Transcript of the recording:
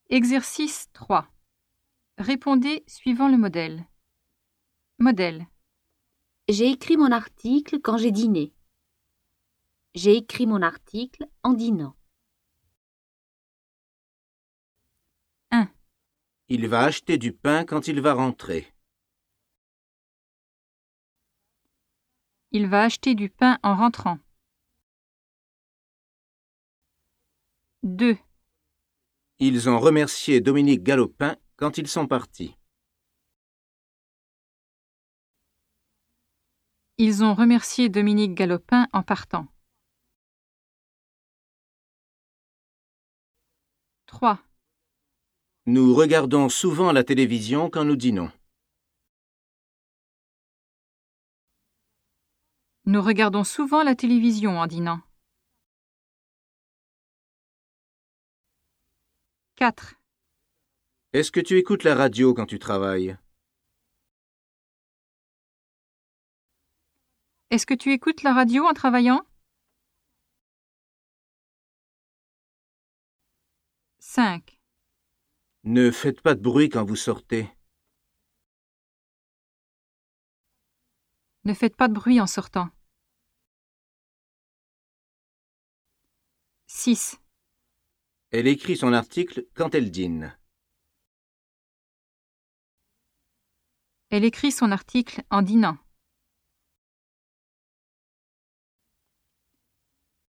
Exercice 3. Répondez suivant le modèle. Modèle. J'ai écrit mon article quand j'ai dîné. J'ai écrit mon article en dînant. 1. Il va acheter du pain quand il va rentrer. Il va acheter du pain en rentrant. 2. Ils ont remercié Dominique Galopin quand ils sont partis. Ils ont remercié Dominique Galopin en partant. 3. Nous regardons souvent la télévision quand nous dînons. Nous regardons souvent la télévision en dînant. 4. Est-ce que tu écoutes la radio quand tu travailles? Est-ce que tu écoutes la radio en travaillant? 5. Ne faites pas de bruit quand vous sortez. Ne faites pas de bruit en sortant. 6. Elle écrit son article quand elle dîne. Elle écrit son article en dînant.